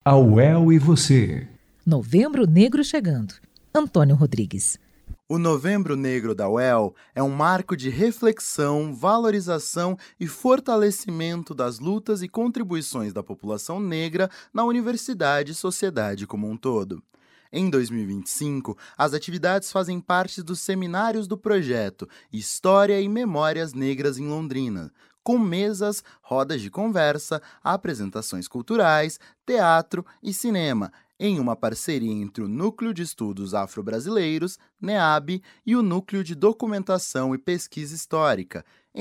A UEL e você. Novembro Negro chegando. Antônio Rodrigues. O Novembro Negro da UEL é um marco de reflexão, valorização e fortalecimento das lutas e contribuições da população negra na universidade e sociedade como um todo. Em 2025, as atividades fazem parte dos seminários do projeto História e Memórias Negras em Londrina, com mesas, rodas de conversa, apresentações culturais, teatro e cinema, em uma parceria entre o Núcleo de Estudos Afro-Brasileiros, NEAB, e o Núcleo de Documentação e Pesquisa Histórica,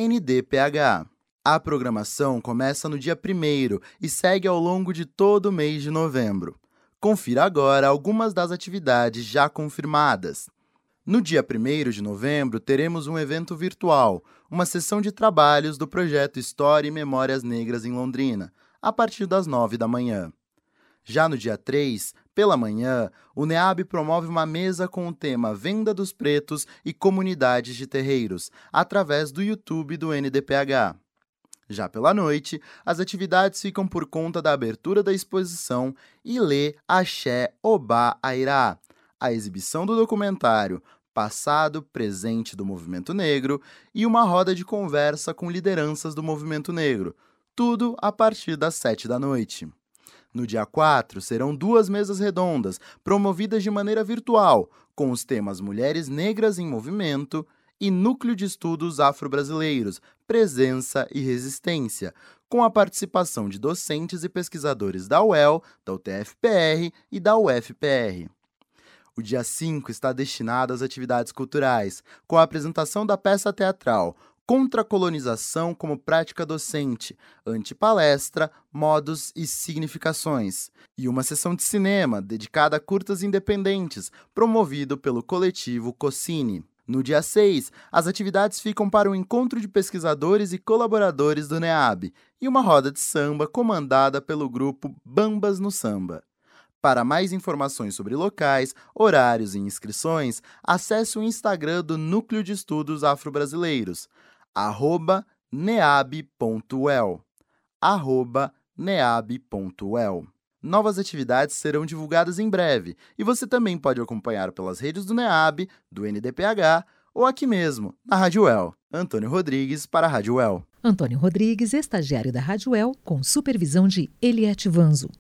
NDPH. A programação começa no dia 1º e segue ao longo de todo o mês de novembro. Confira agora algumas das atividades já confirmadas. No dia 1º de novembro, teremos um evento virtual, uma sessão de trabalhos do projeto História e Memórias Negras em Londrina, a partir das 9 da manhã. Já no dia 3, pela manhã, o NEAB promove uma mesa com o tema Venda dos Pretos e Comunidades de Terreiros, através do YouTube do NDPH. Já pela noite, as atividades ficam por conta da abertura da exposição Ilê, Axé, Obá, Airá, a exibição do documentário Passado, Presente do Movimento Negro e uma roda de conversa com lideranças do Movimento Negro, tudo a partir das 7 da noite. No dia 4, serão 2 mesas redondas, promovidas de maneira virtual, com os temas Mulheres Negras em Movimento e Núcleo de Estudos Afro-Brasileiros, Presença e Resistência, com a participação de docentes e pesquisadores da UEL, da UTF-PR e da UFPR. O dia 5 está destinado às atividades culturais, com a apresentação da peça teatral Contra a Colonização como Prática Docente, Antipalestra, Modos e Significações, e uma sessão de cinema dedicada a curtas independentes, promovido pelo coletivo Cocine. No dia 6, as atividades ficam para um encontro de pesquisadores e colaboradores do NEAB e uma roda de samba comandada pelo grupo Bambas no Samba. Para mais informações sobre locais, horários e inscrições, acesse o Instagram do Núcleo de Estudos Afro-Brasileiros, @neab.uel, @neab.uel. Novas atividades serão divulgadas em breve e você também pode acompanhar pelas redes do NEAB, do NDPH ou aqui mesmo, na Rádio UEL. Antônio Rodrigues para a Rádio UEL. Antônio Rodrigues, estagiário da Rádio UEL, com supervisão de Eliette Vanzo.